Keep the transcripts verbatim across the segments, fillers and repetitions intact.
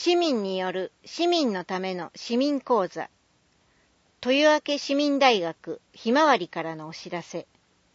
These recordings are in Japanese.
市民による市民のための市民講座。豊明市民大学ひまわりからのお知らせ。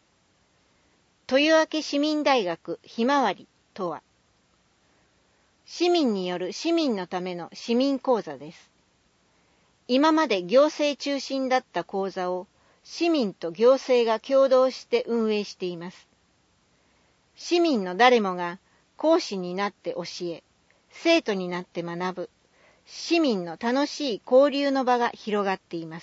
豊明市民大学ひまわりとは、市民による市民のための市民講座です。今まで行政中心だった講座を市民と行政が共同して運営しています。市民の誰もが講師になって教え、生徒になって学ぶ、市民の楽しい交流の場が広がっています。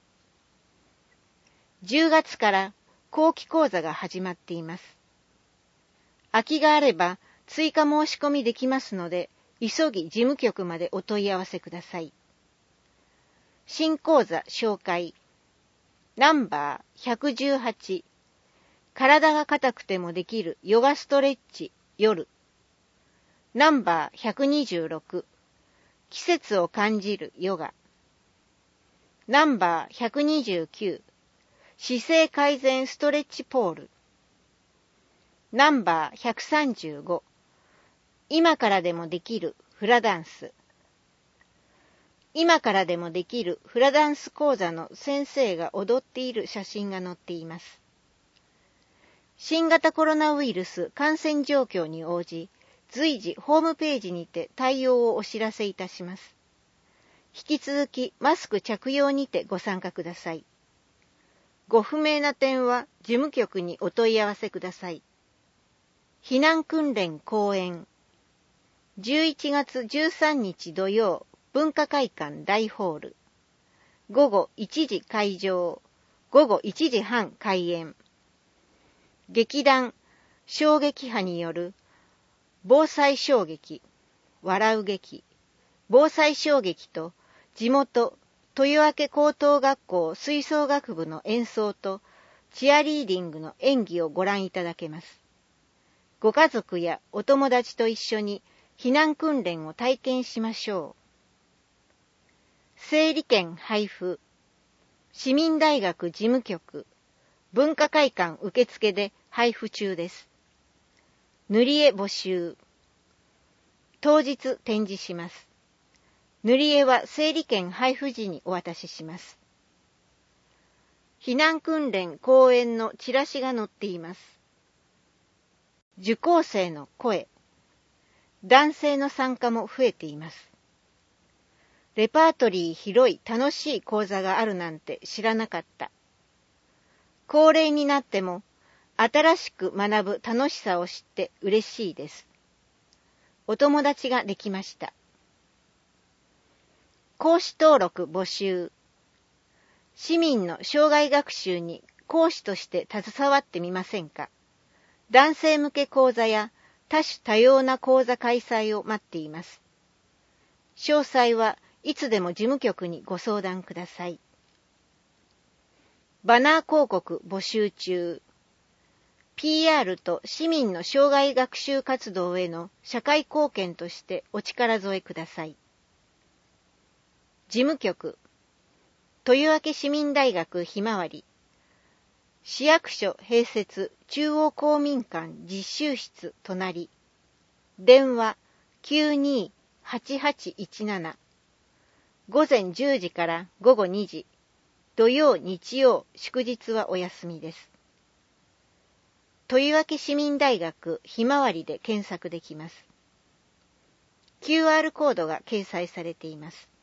じゅうがつから後期講座が始まっています。空きがあれば追加申し込みできますので、急ぎ事務局までお問い合わせください。新講座紹介。ナンバーひゃくじゅうはち。体が硬くてもできるヨガストレッチ夜。ナンバーひゃくにじゅうろく。季節を感じるヨガ。ナンバーひゃくにじゅうきゅう。姿勢改善ストレッチポール。ナンバーひゃくさんじゅうご。今からでもできるフラダンス。今からでもできるフラダンス講座の先生が踊っている写真が載っています。新型コロナウイルス感染状況に応じ、随時ホームページにて対応をお知らせいたします。引き続きマスク着用にてご参加ください。ご不明な点は事務局にお問い合わせください。避難訓練講演。じゅういちがつじゅうさんにち土曜、文化会館大ホール。ごごいちじ会場。ごごいちじはん開演。劇団衝撃波による防災衝撃、笑う劇、防災衝撃と地元豊明高等学校吹奏楽部の演奏とチアリーディングの演技をご覧いただけます。ご家族やお友達と一緒に避難訓練を体験しましょう。整理券配布。市民大学事務局、文化会館受付で配布中です。塗り絵募集。当日展示します。塗り絵は整理券配布時にお渡しします。避難訓練講演のチラシが載っています。受講生の声。男性の参加も増えています。レパートリー広い楽しい講座があるなんて知らなかった。高齢になっても新しく学ぶ楽しさを知って嬉しいです。お友達ができました。講師登録募集。市民の生涯学習に講師として携わってみませんか。男性向け講座や多種多様な講座開催を待っています。詳細はいつでも事務局にご相談ください。バナー広告募集中。ピーアール と市民の生涯学習活動への社会貢献としてお力添えください。事務局、豊明市民大学ひまわり、市役所併設中央公民館実習室隣、電話 きゅうにーはちはちいちなな、午前じゅうじから午後にじ、土曜日曜祝日はお休みです。豊明市民大学ひまわりで検索できます。キューアール コードが掲載されています。